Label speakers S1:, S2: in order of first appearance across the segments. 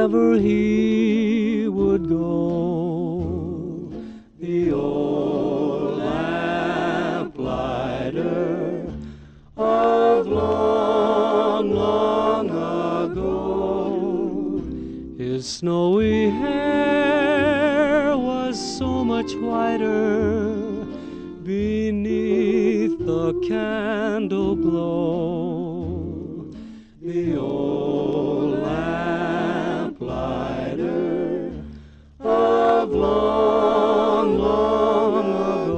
S1: wherever he would go. The old lamplighter of long, long ago. His snowy hair was so much whiter beneath the candle glow. The old lamplighter of long, long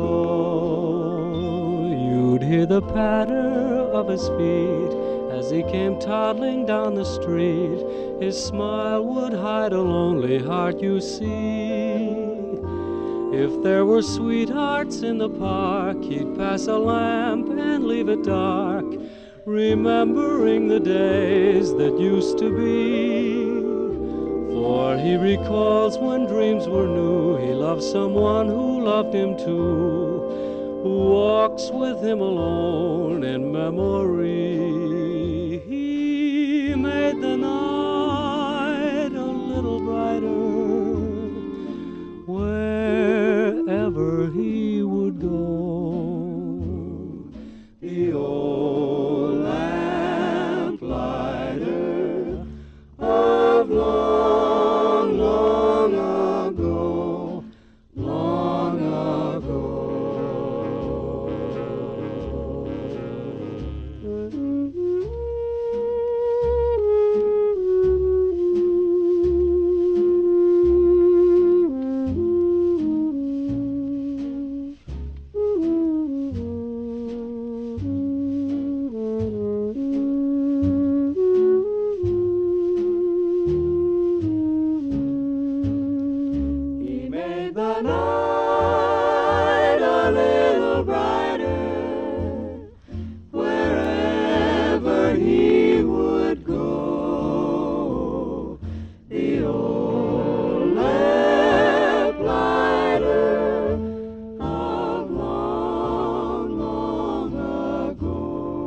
S1: ago. You'd hear the patter of his feet as he came toddling down the street. His smile would hide a lonely heart, you see. If there were sweethearts in the park, he'd pass a lamp and leave it dark, remembering the days that used to be. For he recalls when dreams were new, he loved someone who loved him too, who walks with him alone in memory. He made the night a little brighter wherever he would go. The old lamplighter of long, long ago, long ago. The night a little brighter wherever he would go. The old lamplighter of long, long ago.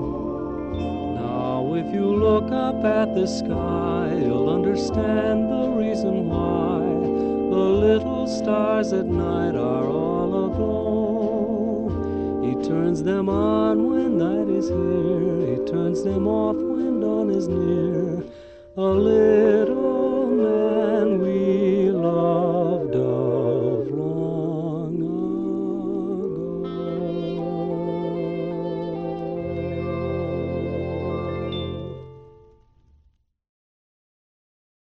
S1: Now if you look up at the sky, you'll understand the reason why the little stars at night are all aglow. He turns them on when night is here, he turns them off when dawn is near. A little